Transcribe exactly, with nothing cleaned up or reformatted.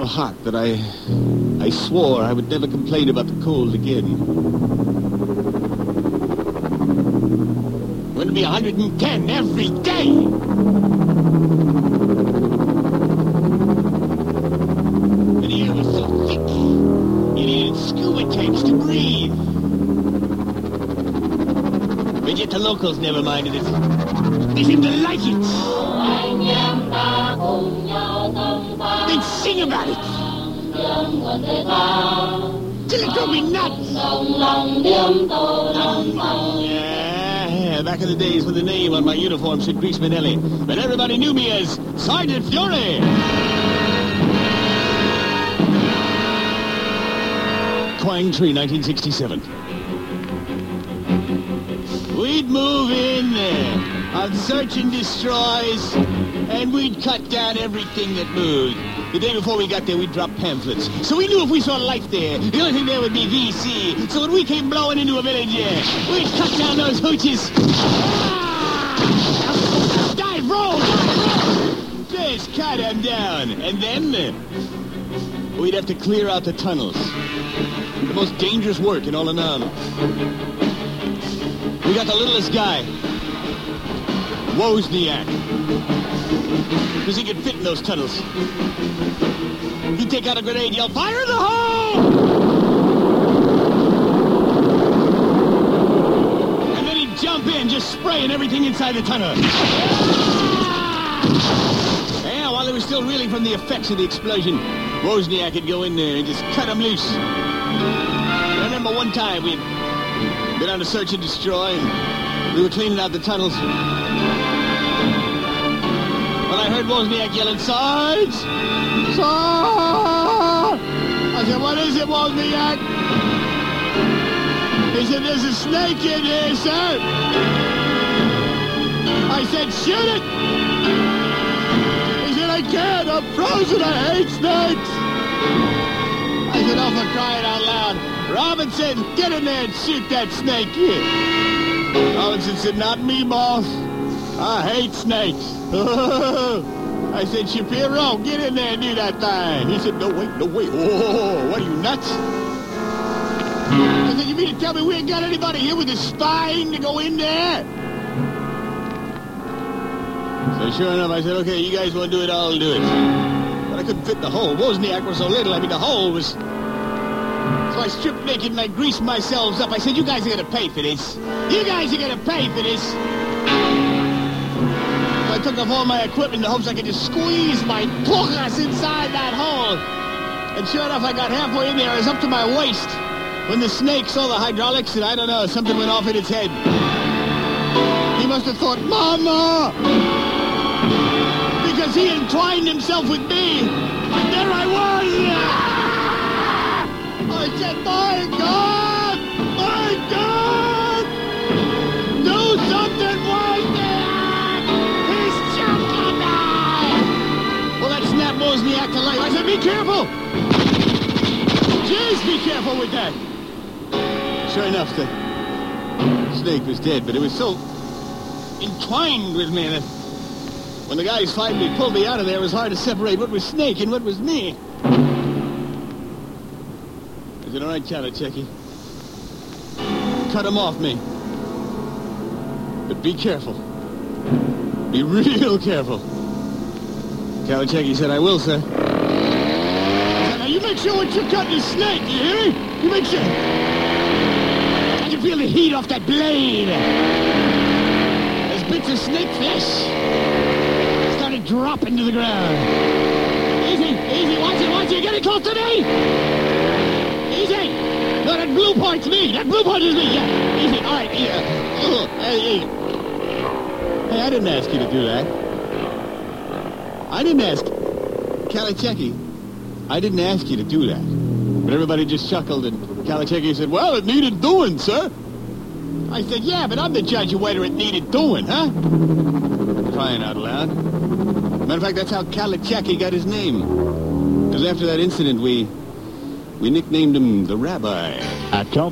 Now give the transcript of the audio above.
so hot that I... I swore I would never complain about the cold again. Going to be one hundred ten every day! The air was so thick, you needed scuba tanks to breathe. But yet the locals never minded it. They seemed to like it. They'd sing about it. Till it drove me nuts. Yeah, back in the days when the name on my uniform said Grease Manelli, but everybody knew me as Sergeant Fury. Quang Tree, nineteen sixty-seven. We'd move in there on search and destroys, and we'd cut down everything that moved. The day before we got there, we'd drop pamphlets. So we knew if we saw life there, the only thing there would be V C. So when we came blowing into a village there, we'd cut down those hooches. Ah! Dive, roll, dive, roll! Just cut them down. And then, uh, we'd have to clear out the tunnels. The most dangerous work in all of Nam. We got the littlest guy, Wozniak, because he could fit in those tunnels. He'd take out a grenade, yell, "Fire in the hole!" And then he'd jump in, just spraying everything inside the tunnel. Yeah, while they were still reeling from the effects of the explosion, Wozniak would go in there and just cut them loose. I remember one time we'd been on a search and destroy, and we were cleaning out the tunnels. When I heard Wozniak yelling, "Sarge! Sarge!" I said, "What is it, Wozniak?" He said, "There's a snake in here, sir." I said, "Shoot it!" He said, "I can't, I'm frozen, I hate snakes." I said, "Oh, for crying out loud. Robinson, get in there and shoot that snake here." Robinson said, "Not me, boss. I hate snakes." I said, "Shapiro, get in there and do that thing." He said, "No, wait, no, wait. Oh, what are you, nuts?" I said, "You mean to tell me we ain't got anybody here with a spine to go in there?" So sure enough, I said, "Okay, you guys want to do it, I'll do it." But I couldn't fit in the hole. Wozniak was so little, I mean, the hole was... So I stripped naked and I greased myself up. I said, "You guys are going to pay for this. You guys are going to pay for this." So I took off all my equipment in the hopes I could just squeeze my pukas inside that hole. And sure enough, I got halfway in there. I was up to my waist when the snake saw the hydraulics, and I don't know, something went off in its head. He must have thought, "Mama!" Because he entwined himself with me. And there I was. I said, "My God! My God! Do something, Wozniak! He's choking me!" Well, that snapped Wozniak to life. I said, "Be careful! Jeez, be careful with that!" Sure enough, the snake was dead, but it was so entwined with me that when the guys finally pulled me out of there, it was hard to separate what was snake and what was me. I said, "All right, Kalachecki, cut him off me. But be careful. Be real careful." Kalachecki said, "I will, sir." I said, "Now you make sure what you're cutting is snake, you hear me? You make sure. I can feel the heat off that blade. There's bits of snake flesh started dropping to the ground. Easy, easy, watch it, watch it, get it close to me! Easy! No, that blue part's me! That blue part is me! Yeah, easy, all right, yeah. Ugh, hey, hey. Hey, I didn't ask you to do that. I didn't ask... Kalachecki, I didn't ask you to do that. But everybody just chuckled, and Kalachecki said, "Well, it needed doing, sir." I said, "Yeah, but I'm the judge of whether it needed doing, huh?" Crying out loud. Matter of fact, that's how Kalachecki got his name. Because after that incident, we... we nicknamed him the Rabbi. At Cal